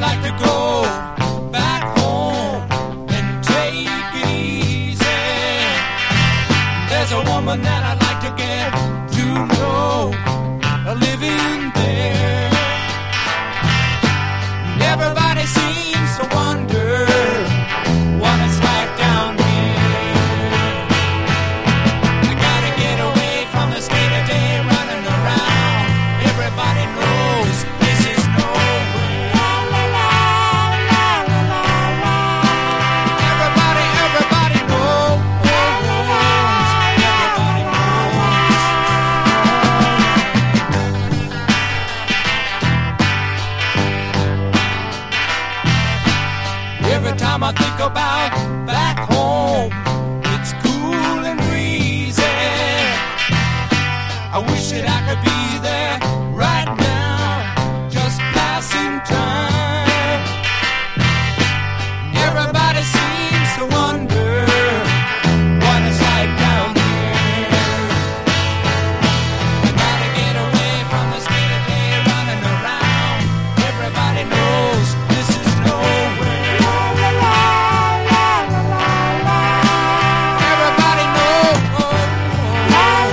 like to go back home and take it easy. There's a woman that I'd like to get to know, living there. Everybody seems to wonder what it's like down here. I gotta get away from the state of day running around. Everybody knows this is nowhere. Everybody knows. Everybody knows. Every time I think about back home, it's cool and breezy. I wish that I could be there right now.